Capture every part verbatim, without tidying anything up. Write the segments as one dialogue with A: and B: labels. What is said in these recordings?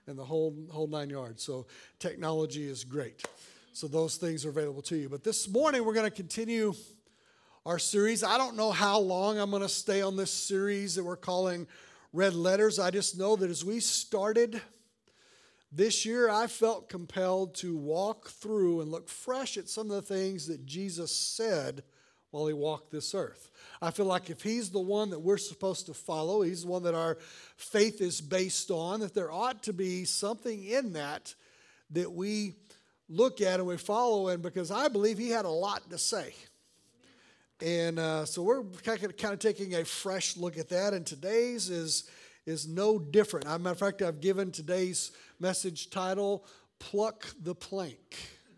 A: and the whole whole nine yards. So technology is great. So those things are available to you. But this morning we're going to continue our series. I don't know how long I'm going to stay on this series that we're calling Red Letters. I just know that as we started this year, I felt compelled to walk through and look fresh at some of the things that Jesus said while he walked this earth. I feel like if he's the one that we're supposed to follow, he's the one that our faith is based on, that there ought to be something in that that we look at and we follow in, because I believe he had a lot to say. And uh, so we're kind of, kind of taking a fresh look at that, and today's is, is no different. As a matter of fact, I've given today's message title, Pluck the Plank.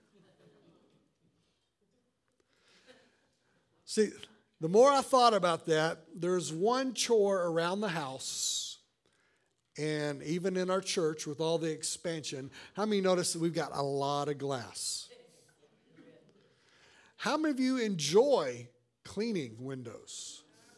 A: See, the more I thought about that, there's one chore around the house, and even in our church with all the expansion. How many notice that we've got a lot of glass? How many of you enjoy cleaning windows?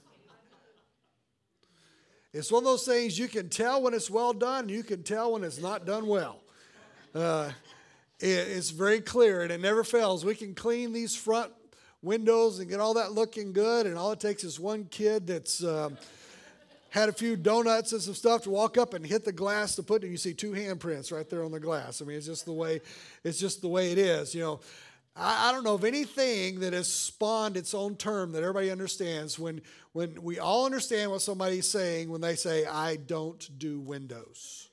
A: It's one of those things you can tell when it's well done, you can tell when it's not done well. Uh, it, it's very clear, and it never fails. We can clean these front windows and get all that looking good, and all it takes is one kid that's um, had a few donuts and some stuff to walk up and hit the glass to put it, and you see two handprints right there on the glass. I mean, it's just the way it's just the way it is. You know, I, I don't know of anything that has spawned its own term that everybody understands when when we all understand what somebody's saying when they say, "I don't do windows."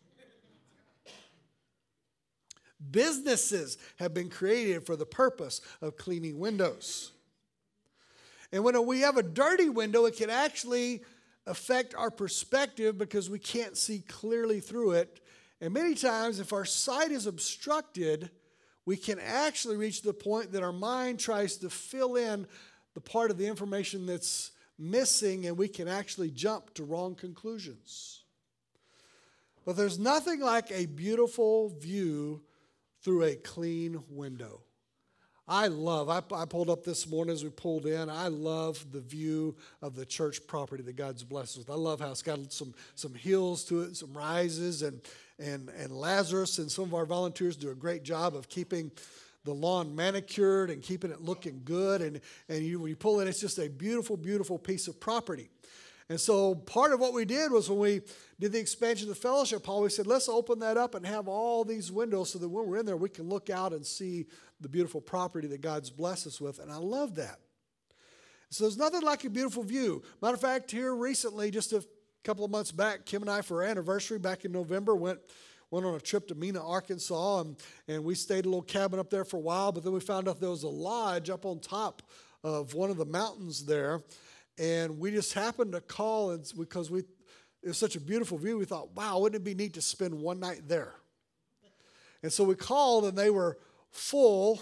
A: Businesses have been created for the purpose of cleaning windows. And when we have a dirty window, it can actually affect our perspective because we can't see clearly through it. And many times, if our sight is obstructed, we can actually reach the point that our mind tries to fill in the part of the information that's missing, and we can actually jump to wrong conclusions. But there's nothing like a beautiful view through a clean window. I love, I, I pulled up this morning as we pulled in, I love the view of the church property that God's blessed us with. I love how it's got some, some hills to it, some rises, and, and, and Lazarus and some of our volunteers do a great job of keeping the lawn manicured and keeping it looking good. And, and you, when you pull in, it's just a beautiful, beautiful piece of property. And so part of what we did was when we did the expansion of the fellowship hall, we said, let's open that up and have all these windows so that when we're in there, we can look out and see the beautiful property that God's blessed us with. And I love that. So there's nothing like a beautiful view. Matter of fact, here recently, just a couple of months back, Kim and I, for our anniversary back in November, went went on a trip to Mena, Arkansas, and, and we stayed in a little cabin up there for a while, but then we found out there was a lodge up on top of one of the mountains there. And we just happened to call, and because we it was such a beautiful view, we thought, wow, wouldn't it be neat to spend one night there? And so we called, and they were full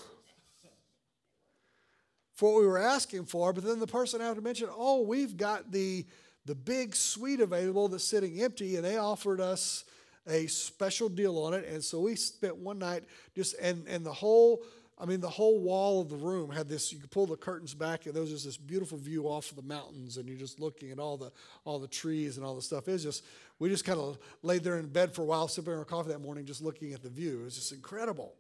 A: for what we were asking for. But then the person had to mention, oh, we've got the, the big suite available that's sitting empty, and they offered us a special deal on it. And so we spent one night just, and, and the whole I mean, the whole wall of the room had this, you could pull the curtains back, and there was just this beautiful view off of the mountains, and you're just looking at all the all the trees and all the stuff. It was just, we just kind of laid there in bed for a while, sipping our coffee that morning, just looking at the view. It was just incredible.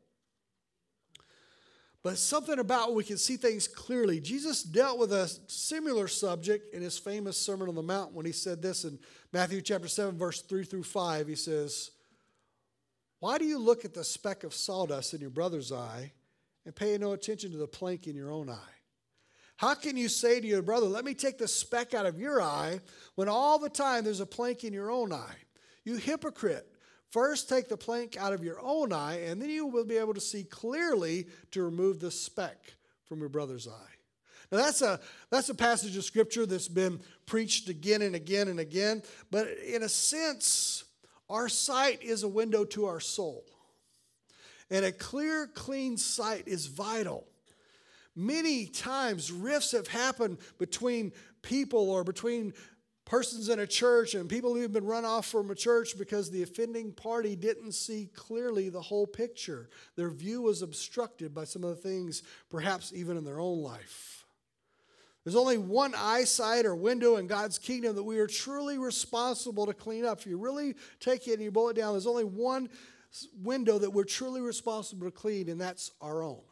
A: But something about when we can see things clearly. Jesus dealt with a similar subject in his famous Sermon on the Mount when he said this in Matthew chapter seven, verse three through five. He says, "Why do you look at the speck of sawdust in your brother's eye and pay no attention to the plank in your own eye? How can you say to your brother, let me take the speck out of your eye, when all the time there's a plank in your own eye? You hypocrite. First take the plank out of your own eye, and then you will be able to see clearly to remove the speck from your brother's eye." Now that's a, that's a passage of Scripture that's been preached again and again and again. But in a sense, our sight is a window to our soul. And a clear, clean sight is vital. Many times rifts have happened between people or between persons in a church and people who have been run off from a church because the offending party didn't see clearly the whole picture. Their view was obstructed by some of the things, perhaps even in their own life. There's only one eyesight or window in God's kingdom that we are truly responsible to clean up. If you really take it and you boil it down, there's only one window that we're truly responsible to clean, and that's our own.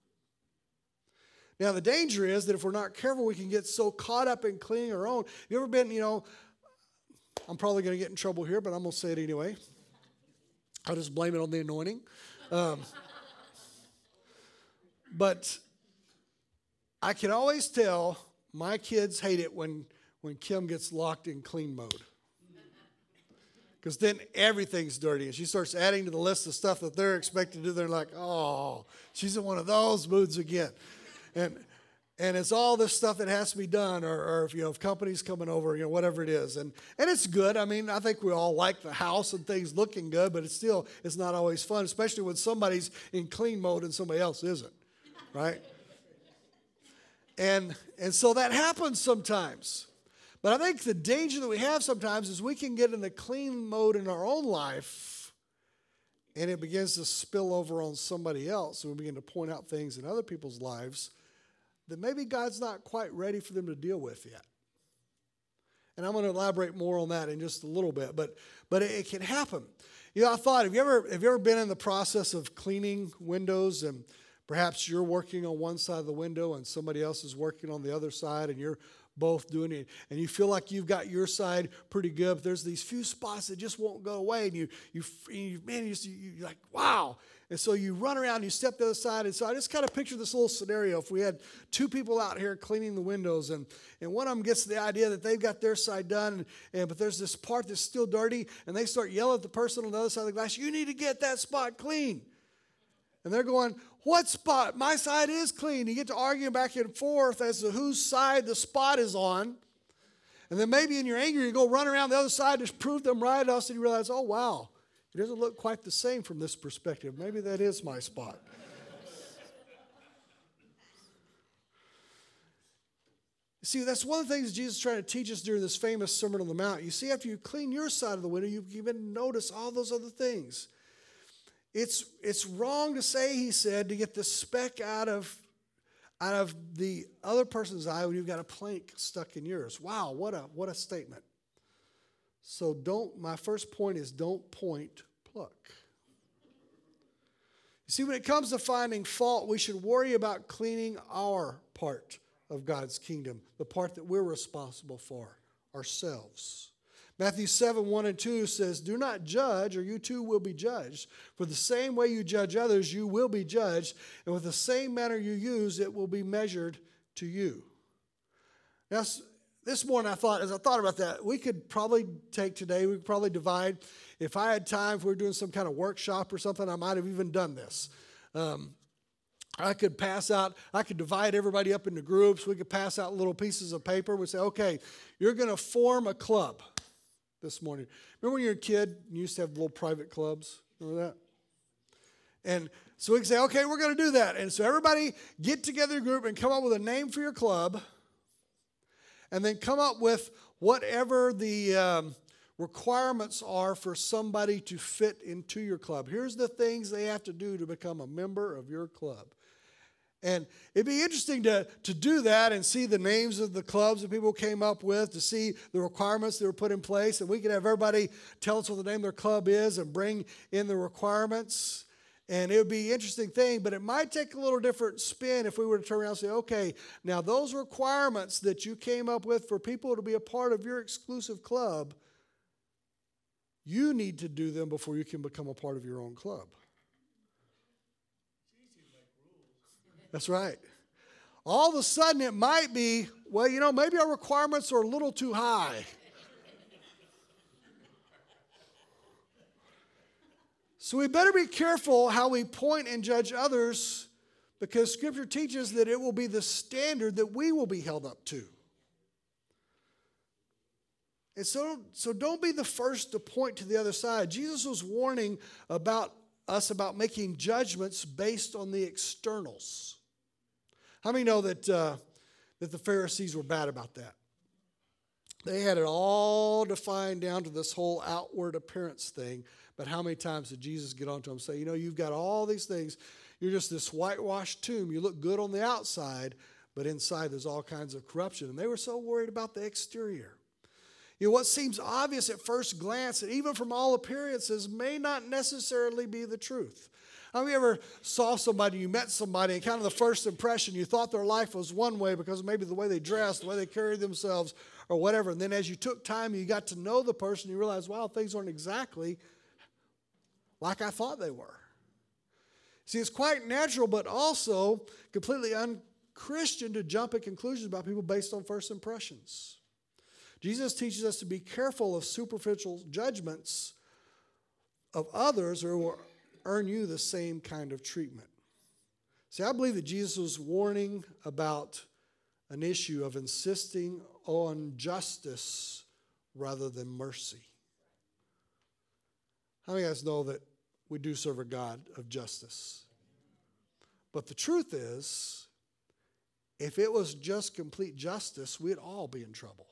A: Now, the danger is that if we're not careful, we can get so caught up in cleaning our own. You ever been, you know, I'm probably going to get in trouble here, but I'm going to say it anyway. I'll just blame it on the anointing. Um, but I can always tell my kids hate it when, when Kim gets locked in clean mode. Because then everything's dirty. And she starts adding to the list of stuff that they're expected to do. They're like, oh, she's in one of those moods again. And and it's all this stuff that has to be done, or, or if you know if company's coming over, you know, whatever it is. And and it's good. I mean, I think we all like the house and things looking good, but it's still it's not always fun, especially when somebody's in clean mode and somebody else isn't. Right? And and so that happens sometimes. But I think the danger that we have sometimes is we can get in the clean mode in our own life, and it begins to spill over on somebody else, and we begin to point out things in other people's lives that maybe God's not quite ready for them to deal with yet. And I'm going to elaborate more on that in just a little bit, but but it, it can happen. You know, I thought, have you ever have you ever been in the process of cleaning windows, and perhaps you're working on one side of the window and somebody else is working on the other side, and you're both doing it, and you feel like you've got your side pretty good, but there's these few spots that just won't go away, and you, you, you man, you just, you, you're like, wow. And so you run around, and you step to the other side, and so I just kind of picture this little scenario. If we had two people out here cleaning the windows, and, and one of them gets the idea that they've got their side done, and, and but there's this part that's still dirty, and they start yelling at the person on the other side of the glass, you need to get that spot clean. And they're going, what spot? My side is clean. You get to arguing back and forth as to whose side the spot is on. And then maybe in your anger, you go run around the other side to prove them right. Else and you realize, oh, wow, it doesn't look quite the same from this perspective. Maybe that is my spot. See, that's one of the things Jesus is trying to teach us during this famous Sermon on the Mount. You see, after you clean your side of the window, you even notice all those other things. It's it's wrong to say, he said, to get the speck out of, out of the other person's eye when you've got a plank stuck in yours. Wow, what a what a statement. So don't, my first point is don't point, pluck. You see, when it comes to finding fault, we should worry about cleaning our part of God's kingdom, the part that we're responsible for, ourselves. Matthew seven, one and two says, do not judge, or you too will be judged. For the same way you judge others, you will be judged. And with the same manner you use, it will be measured to you. Now, this morning I thought, as I thought about that, we could probably take today, we could probably divide. If I had time, if we were doing some kind of workshop or something, I might have even done this. Um, I could pass out, I could divide everybody up into groups. We could pass out little pieces of paper. We'd say, okay, you're going to form a club this morning. Remember when you were a kid, you used to have little private clubs? Remember that? And so we can say, okay, we're going to do that. And so everybody get together a group and come up with a name for your club, and then come up with whatever the um, requirements are for somebody to fit into your club. Here's the things they have to do to become a member of your club. And it'd be interesting to, to do that and see the names of the clubs that people came up with, to see the requirements that were put in place. And we could have everybody tell us what the name of their club is and bring in the requirements. And it would be an interesting thing, but it might take a little different spin if we were to turn around and say, okay, now those requirements that you came up with for people to be a part of your exclusive club, you need to do them before you can become a part of your own club. That's right. All of a sudden it might be, well, you know, maybe our requirements are a little too high. So we better be careful how we point and judge others, because Scripture teaches that it will be the standard that we will be held up to. And so, so don't be the first to point to the other side. Jesus was warning about us about making judgments based on the externals. How many know that, uh, that the Pharisees were bad about that? They had it all defined down to this whole outward appearance thing. But how many times did Jesus get on to them and say, you know, you've got all these things. You're just this whitewashed tomb. You look good on the outside, but inside there's all kinds of corruption. And they were so worried about the exterior. You know, what seems obvious at first glance, and even from all appearances, may not necessarily be the truth. Have you ever saw somebody, you met somebody, and kind of the first impression, you thought their life was one way because maybe the way they dressed, the way they carried themselves, or whatever. And then as you took time and you got to know the person, you realized, wow, things aren't exactly like I thought they were. See, it's quite natural, but also completely un-Christian to jump at conclusions about people based on first impressions. Jesus teaches us to be careful of superficial judgments of others or will earn you the same kind of treatment. See, I believe that Jesus was warning about an issue of insisting on justice rather than mercy. How many of you guys know that we do serve a God of justice? But the truth is, if it was just complete justice, we'd all be in trouble.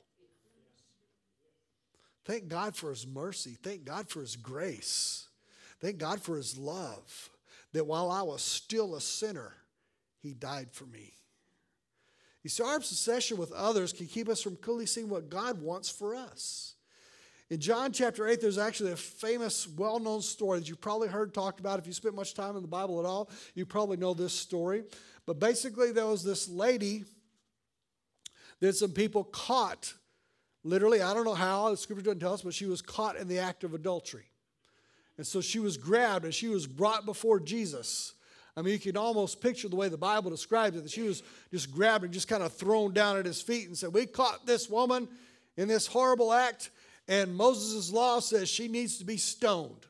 A: Thank God for his mercy. Thank God for his grace. Thank God for his love, that while I was still a sinner, he died for me. You see, our obsession with others can keep us from clearly seeing what God wants for us. In John chapter eight, there's actually a famous, well-known story that you've probably heard talked about. If you spent much time in the Bible at all, you probably know this story. But basically, there was this lady that some people caught, literally, I don't know how, the scripture doesn't tell us, but she was caught in the act of adultery. And so she was grabbed and she was brought before Jesus. I mean, you can almost picture the way the Bible describes it, that she was just grabbed and just kind of thrown down at his feet and said, we caught this woman in this horrible act, and Moses' law says she needs to be stoned.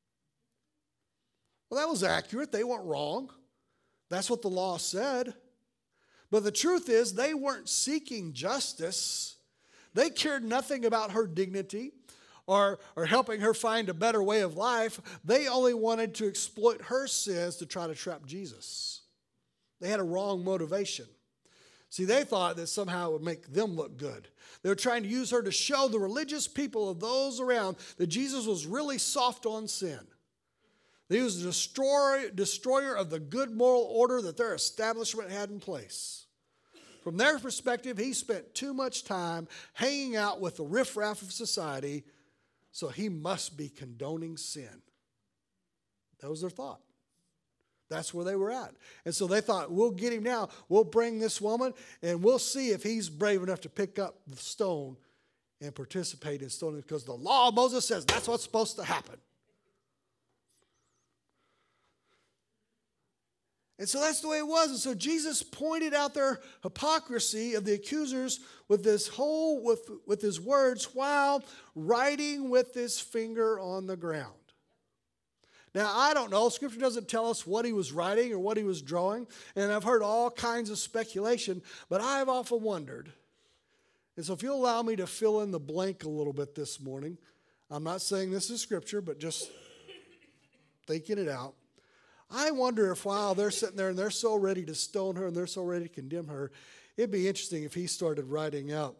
A: Well, that was accurate. They weren't wrong. That's what the law said. But the truth is, they weren't seeking justice. They cared nothing about her dignity or, or helping her find a better way of life. They only wanted to exploit her sins to try to trap Jesus. They had a wrong motivation. See, they thought that somehow it would make them look good. They were trying to use her to show the religious people of those around that Jesus was really soft on sin. That he was the destroyer, destroyer of the good moral order that their establishment had in place. From their perspective, he spent too much time hanging out with the riffraff of society, so he must be condoning sin. That was their thought. That's where they were at. And so they thought, we'll get him now. We'll bring this woman, and we'll see if he's brave enough to pick up the stone and participate in stoning, because the law of Moses says that's what's supposed to happen. And so that's the way it was. And so Jesus pointed out their hypocrisy of the accusers with this whole, with, with his words, while writing with his finger on the ground. Now, I don't know. Scripture doesn't tell us what he was writing or what he was drawing. And I've heard all kinds of speculation, but I've often wondered. And so if you'll allow me to fill in the blank a little bit this morning, I'm not saying this is Scripture, but just thinking it out. I wonder if while they're sitting there and they're so ready to stone her and they're so ready to condemn her, it'd be interesting if he started writing out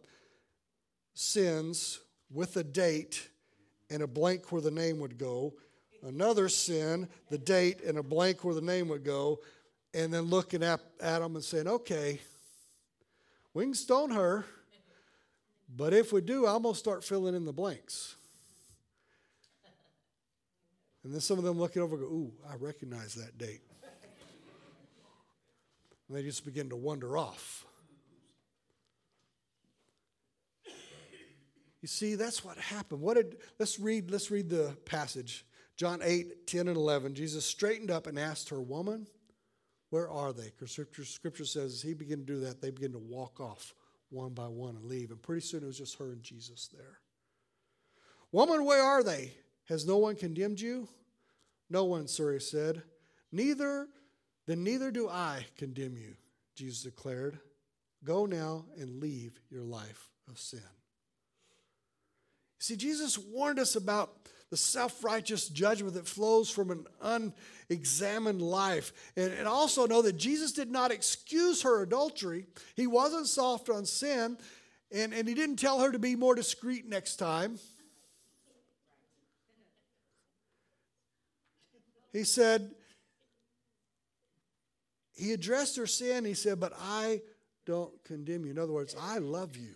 A: sins with a date and a blank where the name would go, another sin, the date, and a blank where the name would go, and then looking at, at them and saying, okay, we can stone her, but if we do, I'm going to start filling in the blanks. And then some of them look it over and go, ooh, I recognize that date. And they just begin to wander off. You see, that's what happened. What did let's read, let's read the passage. John eight, ten, and eleven. Jesus straightened up and asked her, woman, where are they? Because scripture, scripture says as he began to do that, they began to walk off one by one and leave. And pretty soon it was just her and Jesus there. Woman, where are they? Has no one condemned you? No one, sir, he said. Neither, then neither do I condemn you, Jesus declared. Go now and leave your life of sin. See, Jesus warned us about the self-righteous judgment that flows from an unexamined life. And, and also know that Jesus did not excuse her adultery. He wasn't soft on sin. And, and he didn't tell her to be more discreet next time. He said, he addressed her sin. He said, but I don't condemn you. In other words, I love you.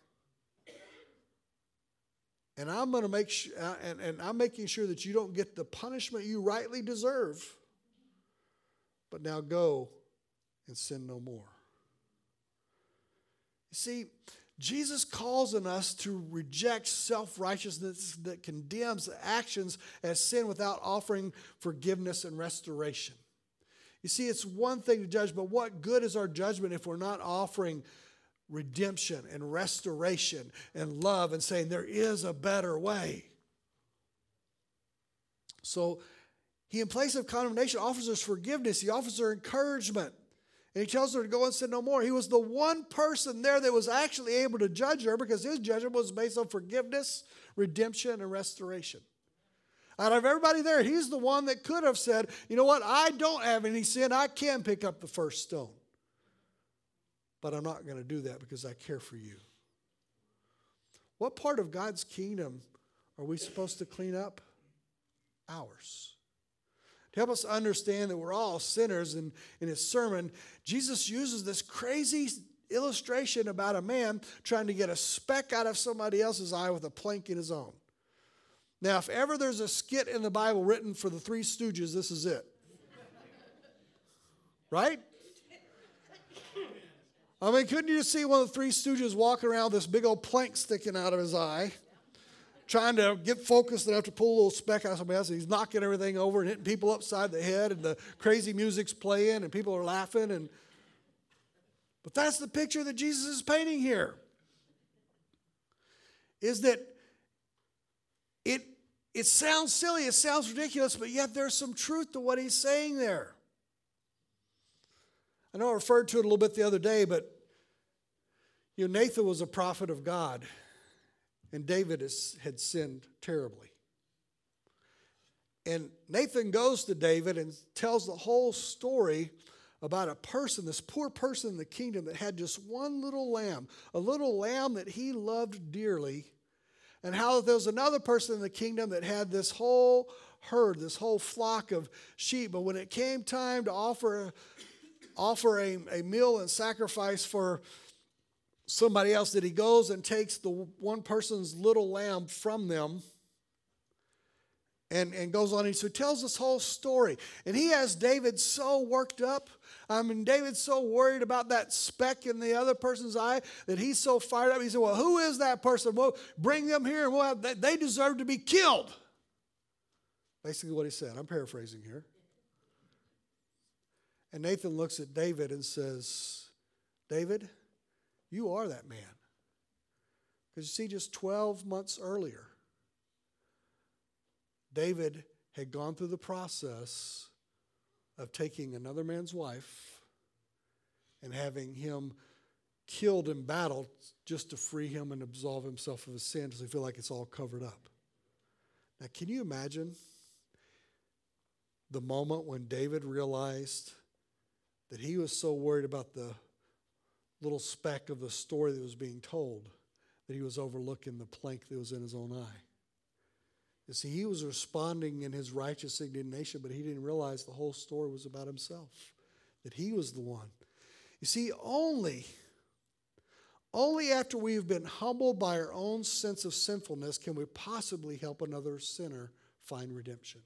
A: And I'm going to make sure, and, and I'm making sure that you don't get the punishment you rightly deserve. But now go and sin no more. You see, Jesus calls on us to reject self-righteousness that condemns actions as sin without offering forgiveness and restoration. You see, it's one thing to judge, but what good is our judgment if we're not offering redemption and restoration and love and saying there is a better way? So he, in place of condemnation, offers us forgiveness. He offers her encouragement. And he tells her to go and sin no more. He was the one person there that was actually able to judge her because his judgment was based on forgiveness, redemption, and restoration. Out of everybody there, he's the one that could have said, you know what, I don't have any sin. I can pick up the first stone. But I'm not going to do that because I care for you. What part of God's kingdom are we supposed to clean up? Ours. To help us understand that we're all sinners, and in his sermon, Jesus uses this crazy illustration about a man trying to get a speck out of somebody else's eye with a plank in his own. Now, if ever there's a skit in the Bible written for the Three Stooges, this is it. Right? I mean, couldn't you just see one of the Three Stooges walking around with this big old plank sticking out of his eye, trying to get focused and have to pull a little speck out of somebody else, and he's knocking everything over and hitting people upside the head, and the crazy music's playing, and people are laughing. And But that's the picture that Jesus is painting here, is that it, it sounds silly, it sounds ridiculous, but yet there's some truth to what he's saying there. I know I referred to it a little bit the other day, but you know, Nathan was a prophet of God, and David is, had sinned terribly. And Nathan goes to David and tells the whole story about a person, this poor person in the kingdom that had just one little lamb, a little lamb that he loved dearly, and how there was another person in the kingdom that had this whole herd, this whole flock of sheep. But when it came time to offer, offer a, a meal and sacrifice for somebody else, that he goes and takes the one person's little lamb from them and, and goes on. And so he tells this whole story. And he has David so worked up. I mean, David's so worried about that speck in the other person's eye that he's so fired up. He said, well, who is that person? Well, bring them here, and we'll have, they, they deserve to be killed. Basically what he said. I'm paraphrasing here. And Nathan looks at David and says, David, you are that man. Because you see, just twelve months earlier, David had gone through the process of taking another man's wife and having him killed in battle just to free him and absolve himself of his sin, because he feel like it's all covered up. Now, can you imagine the moment when David realized that he was so worried about the little speck of the story that was being told that he was overlooking the plank that was in his own eye? You see, he was responding in his righteous indignation, but he didn't realize the whole story was about himself, that he was the one. You see, only, only after we've been humbled by our own sense of sinfulness can we possibly help another sinner find redemption.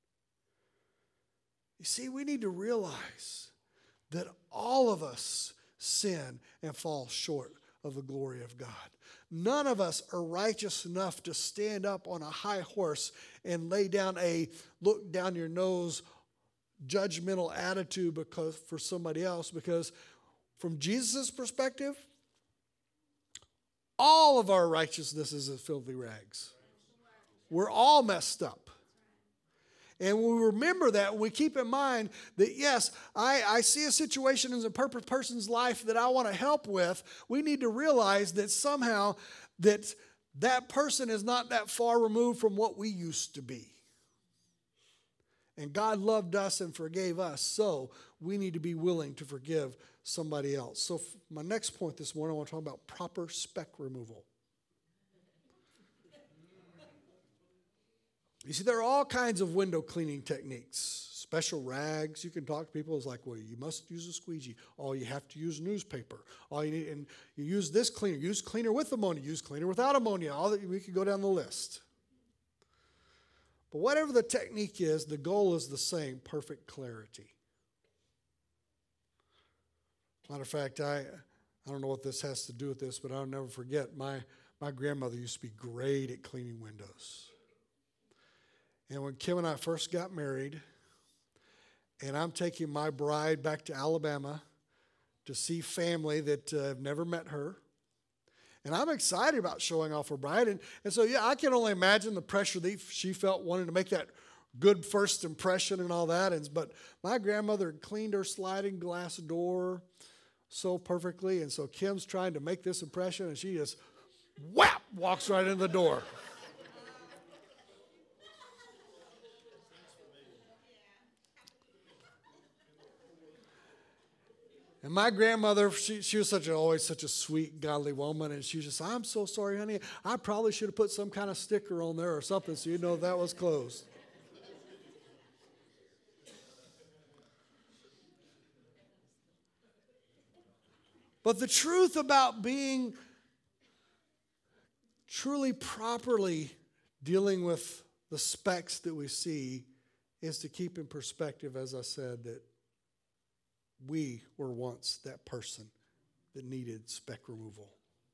A: You see, we need to realize that all of us sin and fall short of the glory of God. None of us are righteous enough to stand up on a high horse and lay down a look down your nose judgmental attitude because for somebody else, because from Jesus' perspective, all of our righteousness is as filthy rags. We're all messed up. And we remember that, we keep in mind that, yes, I, I see a situation in a person's life that I want to help with. We need to realize that somehow that that person is not that far removed from what we used to be. And God loved us and forgave us, so we need to be willing to forgive somebody else. So my next point this morning, I want to talk about proper speck removal. You see, there are all kinds of window cleaning techniques. special rags. You can talk to people. It's like, well, you must use a squeegee. Oh, you have to use newspaper. All you need, and you use this cleaner. Use cleaner with ammonia. Use cleaner without ammonia. All that we could go down the list. But whatever the technique is, the goal is the same: perfect clarity. Matter of fact, I I don't know what this has to do with this, but I'll never forget my my grandmother used to be great at cleaning windows. And when Kim and I first got married, and I'm taking my bride back to Alabama to see family that uh, have never met her, and I'm excited about showing off her bride. And, and so, yeah, I can only imagine the pressure that she felt wanting to make that good first impression and all that. And, but my grandmother had cleaned her sliding glass door so perfectly, and so Kim's trying to make this impression, and she just, whap, walks right in the door. And my grandmother, she, she was such a, always such a sweet, godly woman, and she was just, I'm so sorry, honey. I probably should have put some kind of sticker on there or something so you know that was closed. But the truth about being truly properly dealing with the specks that we see is to keep in perspective, as I said, that we were once that person that needed speck removal.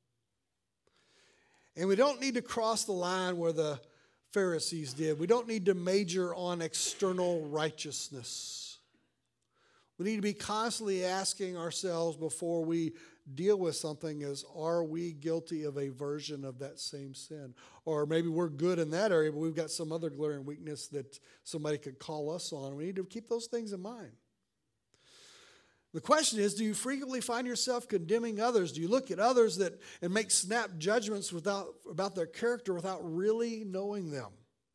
A: And we don't need to cross the line where the Pharisees did. We don't need to major on external righteousness. We need to be constantly asking ourselves before we deal with something is, are we guilty of a version of that same sin? Or maybe we're good in that area, but we've got some other glaring weakness that somebody could call us on. We need to keep those things in mind. The question is, do you frequently find yourself condemning others? Do you look at others that and make snap judgments without, about their character without really knowing them?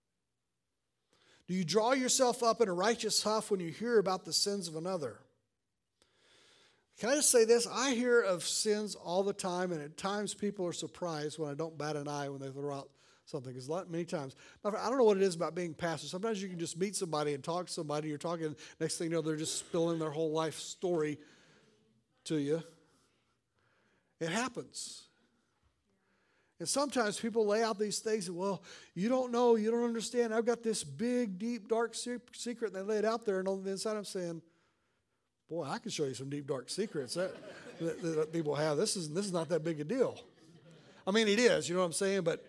A: Do you draw yourself up in a righteous huff when you hear about the sins of another? Can I just say this? I hear of sins all the time, and at times people are surprised when I don't bat an eye when they throw out something. Because many times, I don't know what it is about being pastor. Sometimes you can just meet somebody and talk to somebody. You're talking, next thing you know, they're just spilling their whole life story to you. It happens. And sometimes people lay out these things, and, well, you don't know, you don't understand. I've got this big, deep, dark secret, and they lay it out there, and on the inside I'm saying, boy, I can show you some deep, dark secrets that, that, that people have. This is, this is not that big a deal. I mean, it is, you know what I'm saying? But,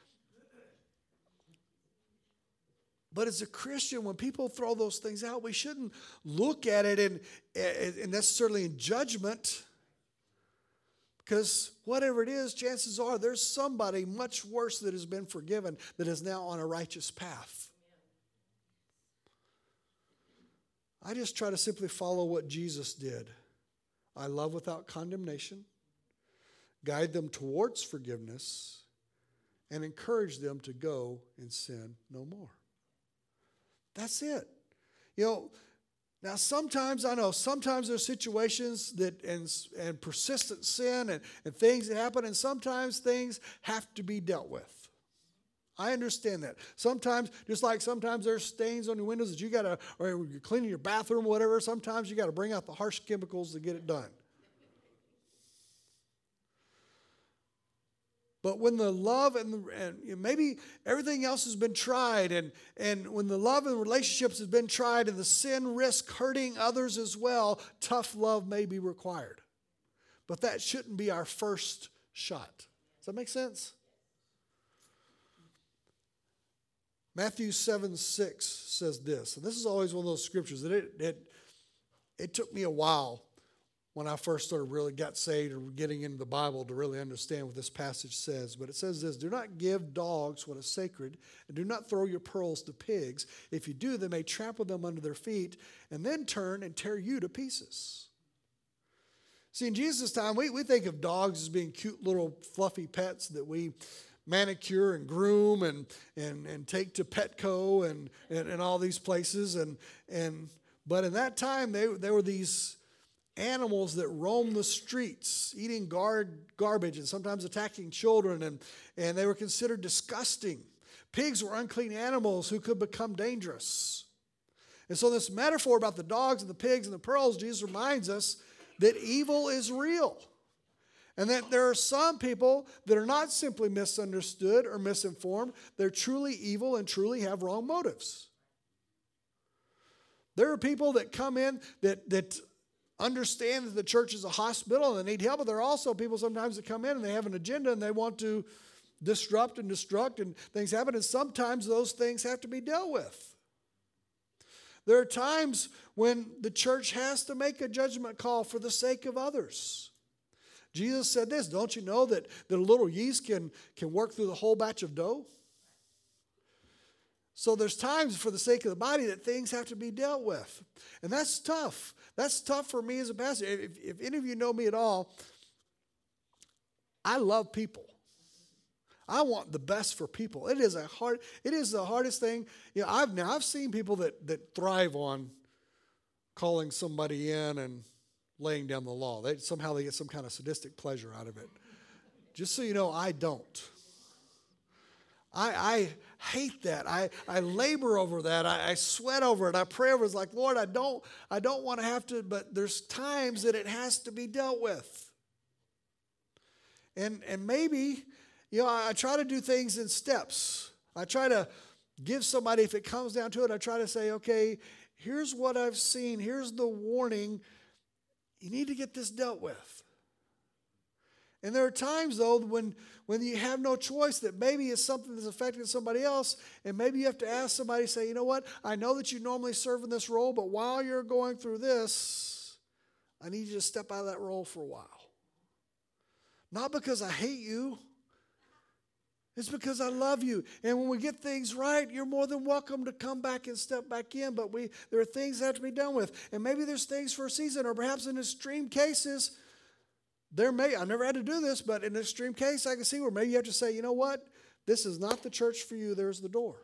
A: but as a Christian, when people throw those things out, we shouldn't look at it in, in necessarily in judgment. Because whatever it is, chances are there's somebody much worse that has been forgiven that is now on a righteous path. I just try to simply follow what Jesus did. I love without condemnation, guide them towards forgiveness, and encourage them to go and sin no more. That's it. You know, now, sometimes, I know, sometimes there's situations that, and, and persistent sin and, and things that happen, and sometimes things have to be dealt with. I understand that. Sometimes, just like sometimes there's stains on your windows that you got to, or you're cleaning your bathroom or whatever, sometimes you got to bring out the harsh chemicals to get it done. But when the love and, the, and maybe everything else has been tried, and, and when the love and relationships has been tried and the sin risk hurting others as well, tough love may be required. But that shouldn't be our first shot. Does that make sense? Matthew seven six says this, and this is always one of those scriptures that it, it, it took me a while when I first started really got saved or getting into the Bible to really understand what this passage says. But it says this, do not give dogs what is sacred, and do not throw your pearls to pigs. If you do, they may trample them under their feet and then turn and tear you to pieces. See, in Jesus' time, we, we think of dogs as being cute little fluffy pets that we manicure and groom and and, and take to Petco and, and, and all these places. And and but in that time, they, they were these animals that roam the streets, eating guard, garbage and sometimes attacking children, and, and they were considered disgusting. Pigs were unclean animals who could become dangerous. And so this metaphor about the dogs and the pigs and the pearls, Jesus reminds us that evil is real. And that there are some people that are not simply misunderstood or misinformed. They're truly evil and truly have wrong motives. There are people that come in that, that understand that the church is a hospital and they need help, but there are also people sometimes that come in and they have an agenda and they want to disrupt and destruct and things happen. And sometimes those things have to be dealt with. There are times when the church has to make a judgment call for the sake of others. Jesus said this, don't you know that, that a little yeast can, can work through the whole batch of dough? So there's times for the sake of the body that things have to be dealt with. And that's tough. That's tough for me as a pastor. If, if any of you know me at all, I love people. I want the best for people. It is a hard, it is the hardest thing. You know, I've now I've seen people that that thrive on calling somebody in and laying down the law. They somehow they get some kind of sadistic pleasure out of it. Just so you know, I don't. I, I hate that. I, I labor over that. I, I sweat over it. I pray over it. It's like, Lord, I don't I don't want to have to, but there's times that it has to be dealt with. And and maybe, you know, I, I try to do things in steps. I try to give somebody, if it comes down to it, I try to say, okay, here's what I've seen. Here's the warning. You need to get this dealt with. And there are times, though, when, when you have no choice, that maybe it's something that's affecting somebody else, and maybe you have to ask somebody, say, you know what, I know that you normally serve in this role, but while you're going through this, I need you to step out of that role for a while. Not because I hate you. It's because I love you. And when we get things right, you're more than welcome to come back and step back in. But we there are things that have to be done with. And maybe there's things for a season, or perhaps in extreme cases, there may, I never had to do this, but in an extreme case, I can see where maybe you have to say, you know what? This is not the church for you. There's the door.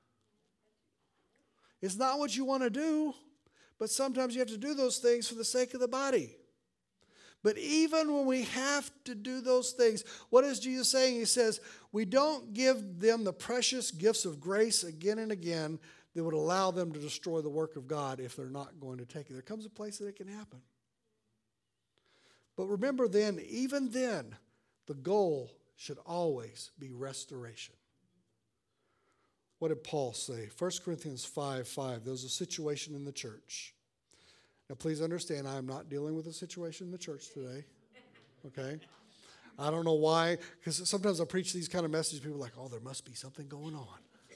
A: It's not what you want to do, but sometimes you have to do those things for the sake of the body. But even when we have to do those things, what is Jesus saying? He says, we don't give them the precious gifts of grace again and again that would allow them to destroy the work of God if they're not going to take it. There comes a place that it can happen. But remember then, even then, the goal should always be restoration. What did Paul say? First Corinthians five five, there was a situation in the church. Now, please understand, I am not dealing with a situation in the church today, okay? I don't know why, because sometimes I preach these kind of messages, people are like, oh, there must be something going on.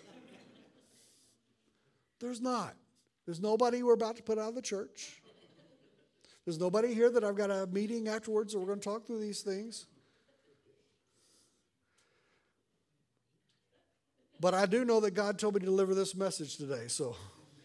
A: There's not. There's nobody we're about to put out of the church. There's nobody here that I've got a meeting afterwards, or we're going to talk through these things. But I do know that God told me to deliver this message today, so...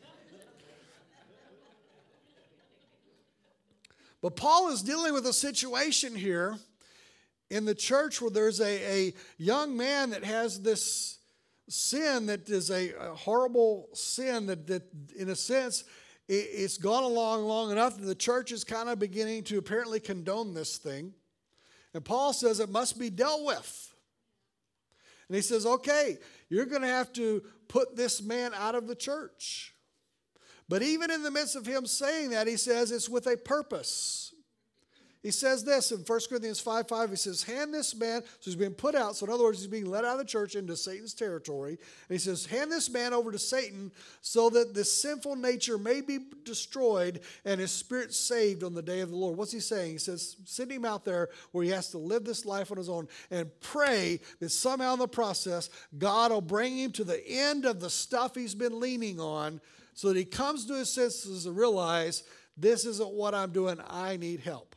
A: But Paul is dealing with a situation here in the church where there's a, a young man that has this sin that is a, a horrible sin that, that, in a sense, it, it's gone along long enough that the church is kind of beginning to apparently condone this thing. And Paul says it must be dealt with. And he says, okay, you're going to have to put this man out of the church. But even in the midst of him saying that, he says it's with a purpose. He says this in First Corinthians five five. He says, hand this man, so he's being put out. So in other words, he's being led out of the church into Satan's territory. And he says, hand this man over to Satan so that this sinful nature may be destroyed and his spirit saved on the day of the Lord. What's he saying? He says, send him out there where he has to live this life on his own and pray that somehow in the process, God will bring him to the end of the stuff he's been leaning on, so that he comes to his senses and realize, this isn't what I'm doing, I need help.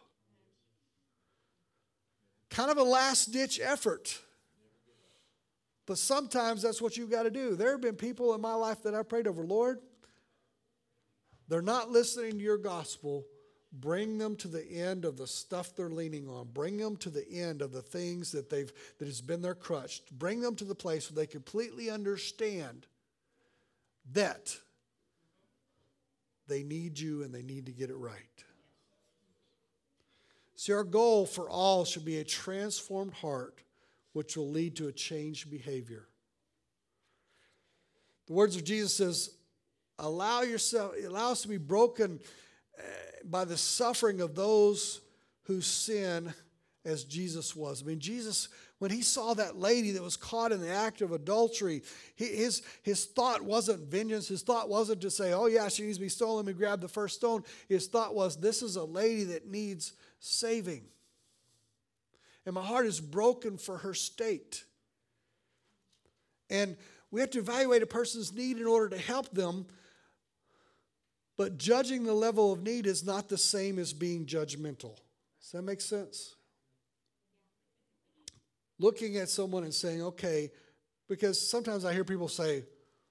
A: Kind of a last-ditch effort. But sometimes that's what you've got to do. There have been people in my life that I prayed over, Lord, they're not listening to your gospel. Bring them to the end of the stuff they're leaning on. Bring them to the end of the things that they've that has been their crutch. Bring them to the place where they completely understand that they need you and they need to get it right. See, our goal for all should be a transformed heart, which will lead to a changed behavior. The words of Jesus says, allow yourself, allow us to be broken by the suffering of those who sin as Jesus was. I mean, Jesus, when he saw that lady that was caught in the act of adultery, he, his, his thought wasn't vengeance. His thought wasn't to say, oh yeah, she needs to be stoned, let me grab the first stone. His thought was, this is a lady that needs saving. And my heart is broken for her state. And we have to evaluate a person's need in order to help them. But judging the level of need is not the same as being judgmental. Does that make sense? Looking at someone and saying, okay, because sometimes I hear people say,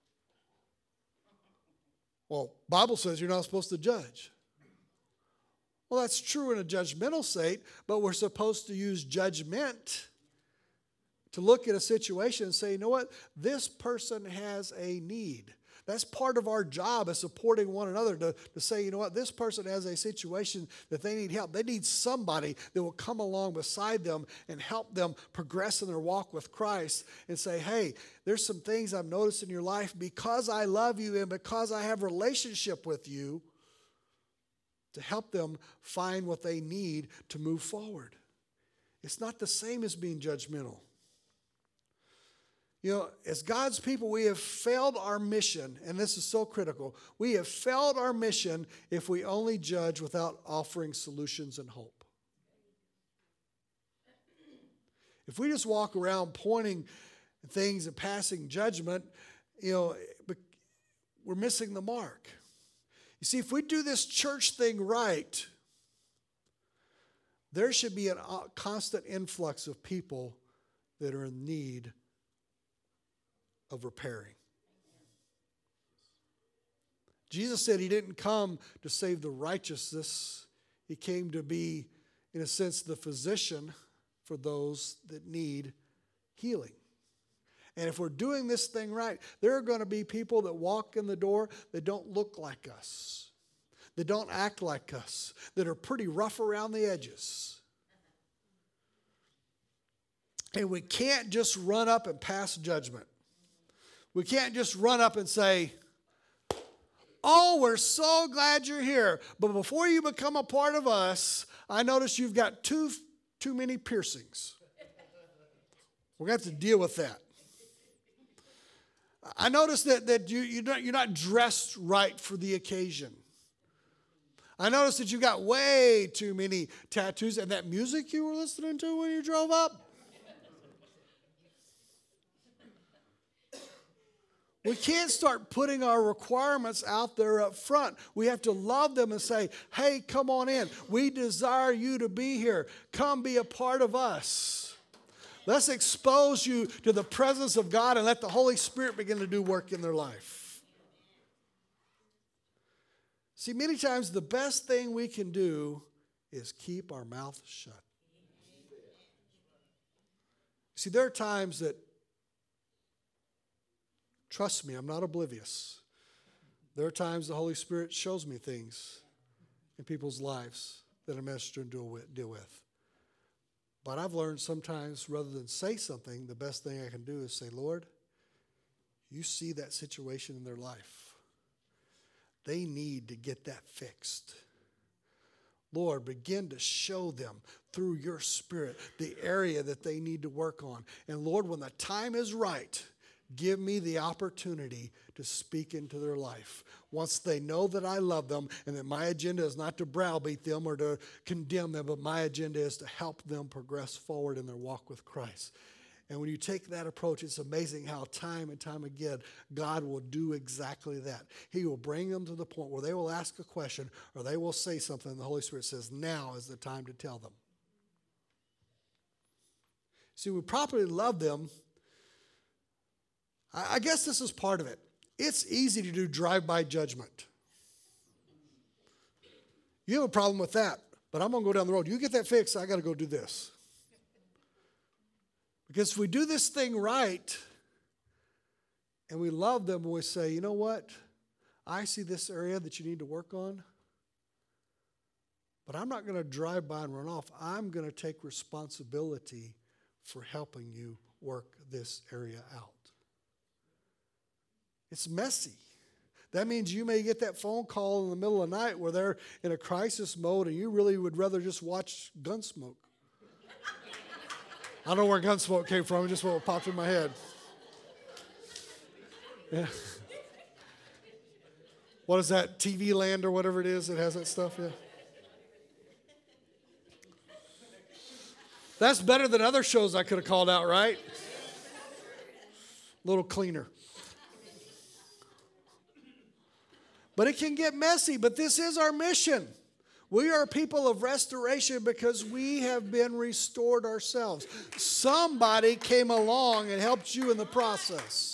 A: well, Bible says you're not supposed to judge. Well, that's true in a judgmental state, but we're supposed to use judgment to look at a situation and say, you know what, this person has a need. That's part of our job as supporting one another to, to say, you know what, this person has a situation that they need help. They need somebody that will come along beside them and help them progress in their walk with Christ and say, hey, there's some things I've noticed in your life because I love you and because I have a relationship with you, to help them find what they need to move forward. It's not the same as being judgmental. You know, as God's people, we have failed our mission, and this is so critical. We have failed our mission if we only judge without offering solutions and hope. If we just walk around pointing things and passing judgment, you know, we're missing the mark. You see, if we do this church thing right, there should be a constant influx of people that are in need of repairing. Jesus said he didn't come to save the righteous. He came to be, in a sense, the physician for those that need healing. And if we're doing this thing right, there are going to be people that walk in the door that don't look like us, that don't act like us, that are pretty rough around the edges. And we can't just run up and pass judgment. We can't just run up and say, oh, we're so glad you're here. But before you become a part of us, I notice you've got too, too many piercings. We're going to have to deal with that. I noticed that, that you, you're, not, you're not dressed right for the occasion. I noticed that you got way too many tattoos. And that music you were listening to when you drove up? We can't start putting our requirements out there up front. We have to love them and say, hey, come on in. We desire you to be here. Come be a part of us. Let's expose you to the presence of God and let the Holy Spirit begin to do work in their life. See, many times the best thing we can do is keep our mouth shut. See, there are times that, trust me, I'm not oblivious. There are times the Holy Spirit shows me things in people's lives that I'm asked to deal with. But I've learned sometimes rather than say something, the best thing I can do is say, Lord, you see that situation in their life. They need to get that fixed. Lord, begin to show them through your Spirit the area that they need to work on. And Lord, when the time is right, give me the opportunity to speak into their life. Once they know that I love them and that my agenda is not to browbeat them or to condemn them, but my agenda is to help them progress forward in their walk with Christ. And when you take that approach, it's amazing how time and time again, God will do exactly that. He will bring them to the point where they will ask a question or they will say something, and the Holy Spirit says, now is the time to tell them. See, we properly love them. I guess this is part of it. It's easy to do drive-by judgment. You have a problem with that, but I'm going to go down the road. You get that fixed, I got to go do this. Because if we do this thing right, and we love them, and we say, you know what? I see this area that you need to work on, but I'm not going to drive by and run off. I'm going to take responsibility for helping you work this area out. It's messy. That means you may get that phone call in the middle of the night where they're in a crisis mode and you really would rather just watch Gunsmoke. I don't know where Gunsmoke came from, just what popped in my head. Yeah. What is that, T V Land or whatever it is that has that stuff? Yeah. That's better than other shows I could have called out, right? A little cleaner. But it can get messy, but this is our mission. We are people of restoration because we have been restored ourselves. Somebody came along and helped you in the process.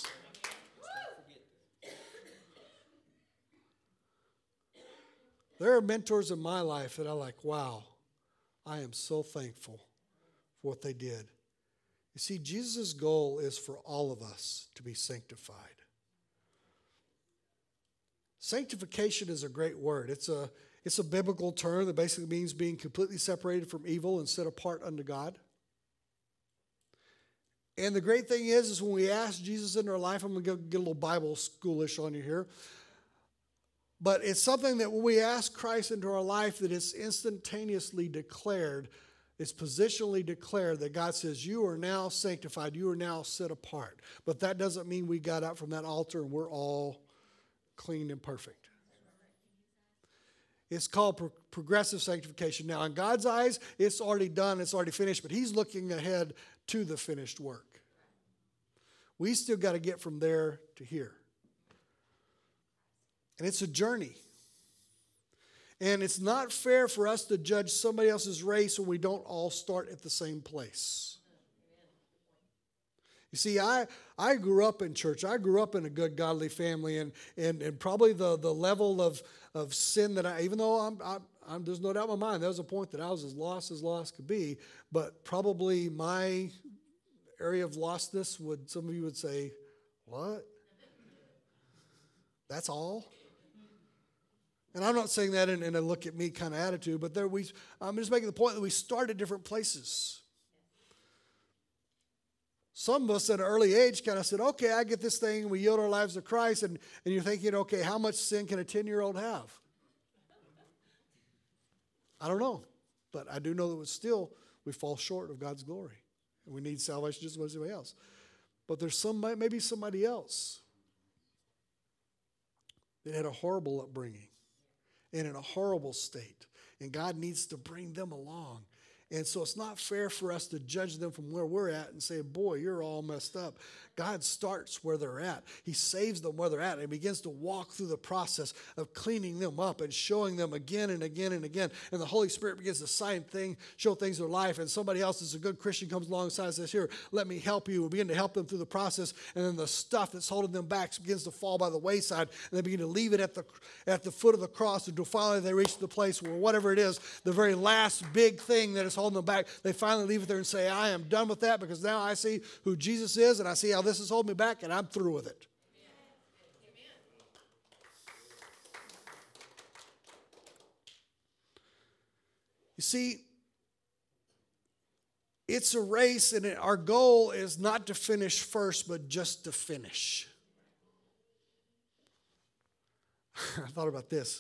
A: There are mentors in my life that I like, wow, I am so thankful for what they did. You see, Jesus' goal is for all of us to be sanctified. Sanctification is a great word. It's a, it's a biblical term that basically means being completely separated from evil and set apart unto God. And the great thing is, is when we ask Jesus into our life, I'm going to get a little Bible schoolish on you here. But it's something that when we ask Christ into our life, that it's instantaneously declared, it's positionally declared that God says, you are now sanctified, you are now set apart. But that doesn't mean we got up from that altar and we're all clean and perfect. It's called pro- progressive sanctification. Now, in God's eyes, it's already done, it's already finished, but he's looking ahead to the finished work. We still got to get from there to here. And it's a journey. And it's not fair for us to judge somebody else's race when we don't all start at the same place. You see, I, I grew up in church. I grew up in a good, godly family. And, and, and probably the, the level of, of sin that I, even though I'm, I'm, I'm, there's no doubt in my mind, there was a point that I was as lost as lost could be. But probably my area of lostness would, some of you would say, what? That's all? And I'm not saying that in, in a look at me kind of attitude, but there we, I'm just making the point that we start at different places. Some of us at an early age kind of said, okay, I get this thing, we yield our lives to Christ, and, and you're thinking, okay, how much sin can a ten-year-old have? I don't know, but I do know that it's still, we fall short of God's glory, and we need salvation just as much as anybody else. But there's some, maybe somebody else that had a horrible upbringing and in a horrible state, and God needs to bring them along. And so it's not fair for us to judge them from where we're at and say, boy, you're all messed up. God starts where they're at. He saves them where they're at and begins to walk through the process of cleaning them up and showing them again and again and again. And the Holy Spirit begins to sign thing, show things in their life. And somebody else that's a good Christian comes alongside and says, here, let me help you. We begin to help them through the process. And then the stuff that's holding them back begins to fall by the wayside. And they begin to leave it at the, at the foot of the cross until finally they reach the place where whatever it is, the very last big thing that is holding them back, they finally leave it there and say, I am done with that because now I see who Jesus is and I see how this is holding me back and I'm through with it. You see, it's a race and our goal is not to finish first, but just to finish. I thought about this.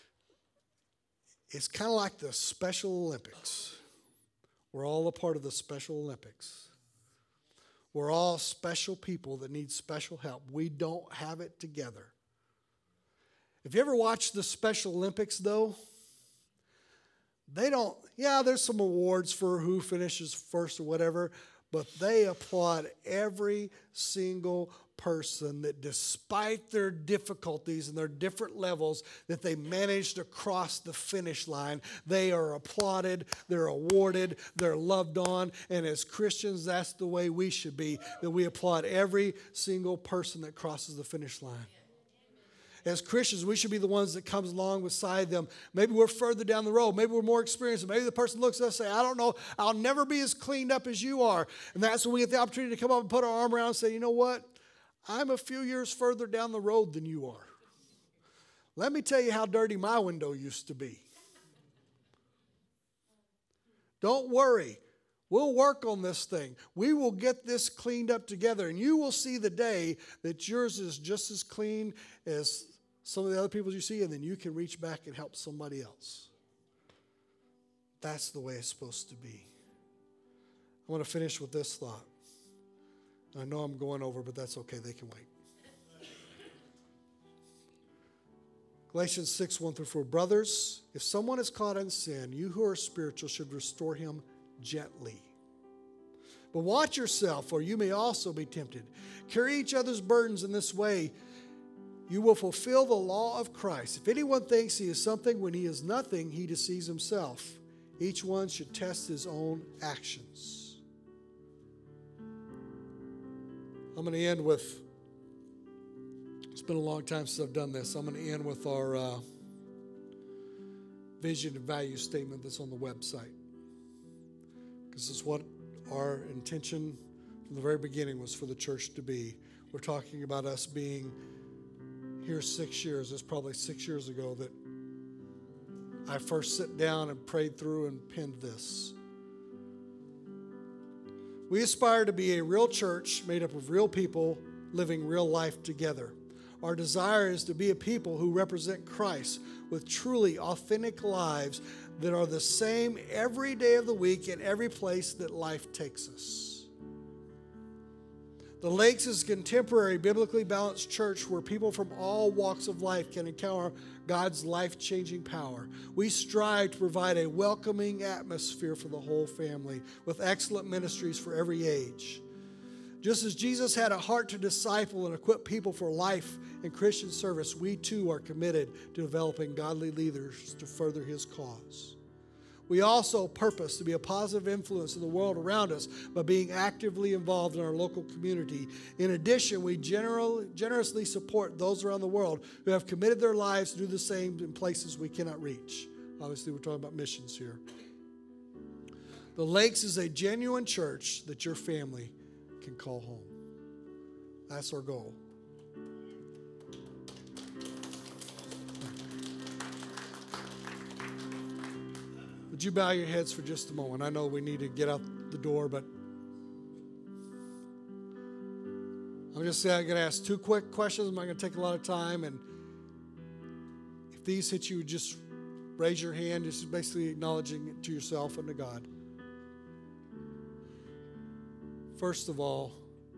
A: It's kind of like the Special Olympics. We're all a part of the Special Olympics. We're all special people that need special help. We don't have it together. If you ever watched the Special Olympics, though, they don't, yeah, there's some awards for who finishes first or whatever, but they applaud every single person that despite their difficulties and their different levels that they managed to cross the finish line. They are applauded, they're awarded, they're loved on, and as Christians, that's the way we should be, that we applaud every single person that crosses the finish line. As Christians, we should be the ones that comes along beside them. Maybe we're further down the road. Maybe we're more experienced. Maybe the person looks at us and says, I don't know, I'll never be as cleaned up as you are. And that's when we get the opportunity to come up and put our arm around and say, you know what? I'm a few years further down the road than you are. Let me tell you how dirty my window used to be. Don't worry. We'll work on this thing. We will get this cleaned up together, and you will see the day that yours is just as clean as some of the other people you see, and then you can reach back and help somebody else. That's the way it's supposed to be. I want to finish with this thought. I know I'm going over, but that's okay. They can wait. Galatians six, one through four. Brothers, if someone is caught in sin, you who are spiritual should restore him gently. But watch yourself, or you may also be tempted. Carry each other's burdens in this way. You will fulfill the law of Christ. If anyone thinks he is something when he is nothing, he deceives himself. Each one should test his own actions. I'm going to end with, it's been a long time since I've done this. I'm going to end with our uh, vision and value statement that's on the website. Because it's what our intention from the very beginning was for the church to be. We're talking about us being here six years. It's probably six years ago that I first sat down and prayed through and penned this. We aspire to be a real church made up of real people living real life together. Our desire is to be a people who represent Christ with truly authentic lives that are the same every day of the week in every place that life takes us. The Lakes is a contemporary, biblically balanced church where people from all walks of life can encounter God's life-changing power. We strive to provide a welcoming atmosphere for the whole family with excellent ministries for every age. Just as Jesus had a heart to disciple and equip people for life and Christian service, we too are committed to developing godly leaders to further his cause. We also purpose to be a positive influence in the world around us by being actively involved in our local community. In addition, we generally, generously support those around the world who have committed their lives to do the same in places we cannot reach. Obviously, we're talking about missions here. The Lakes is a genuine church that your family can call home. That's our goal. Would you bow your heads for just a moment? I know we need to get out the door, but I'm just saying I'm going to ask two quick questions. I'm not going to take a lot of time. And if these hit you, just raise your hand. This is basically acknowledging it to yourself and to God. First of all,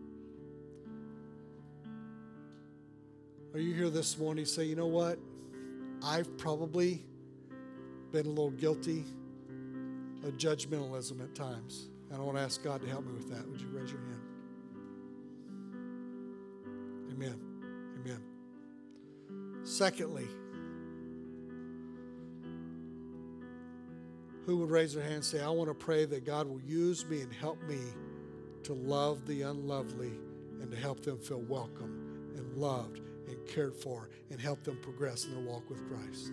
A: are you here this morning say, you know what? I've probably been a little guilty of judgmentalism at times. And I want to ask God to help me with that. Would you raise your hand? Amen. Amen. Secondly, who would raise their hand and say, I want to pray that God will use me and help me to love the unlovely and to help them feel welcome and loved and cared for and help them progress in their walk with Christ.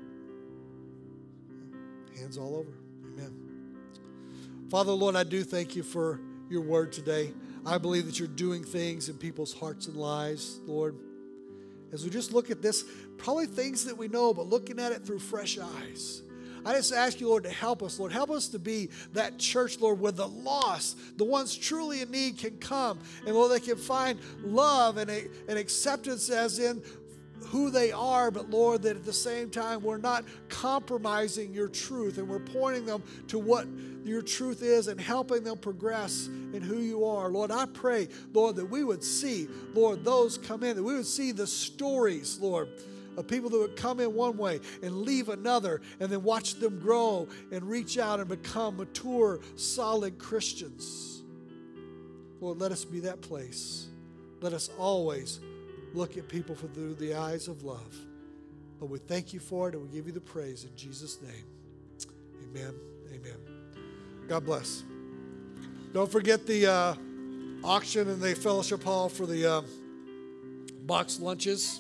A: Hands all over. Amen. Father, Lord, I do thank you for your word today. I believe that you're doing things in people's hearts and lives, Lord. As we just look at this, probably things that we know, but looking at it through fresh eyes. I just ask you, Lord, to help us, Lord. Help us to be that church, Lord, where the lost, the ones truly in need can come. And, Lord, they can find love and, a, and acceptance as in who they are, but Lord, that at the same time we're not compromising your truth and we're pointing them to what your truth is and helping them progress in who you are. Lord, I pray, Lord, that we would see, Lord, those come in, that we would see the stories, Lord, of people that would come in one way and leave another and then watch them grow and reach out and become mature, solid Christians. Lord, let us be that place. Let us always look at people through the eyes of love. But we thank you for it and we give you the praise in Jesus' name. Amen. Amen. God bless. Don't forget the uh, auction in the fellowship hall for the uh, box lunches.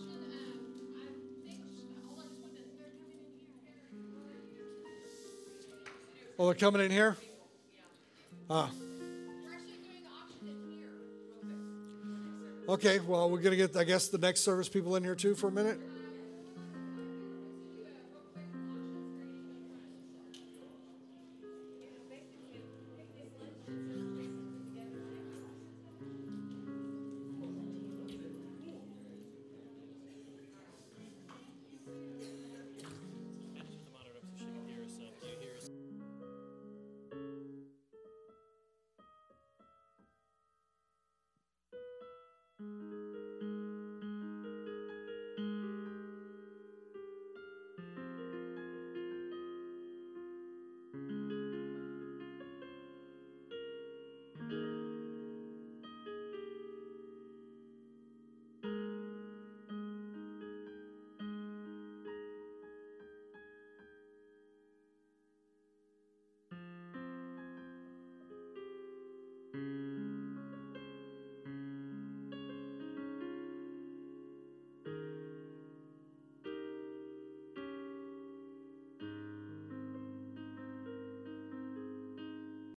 A: Oh, they're coming in here? Ah. Okay, well, we're going to get, I guess, the next service people in here too for a minute.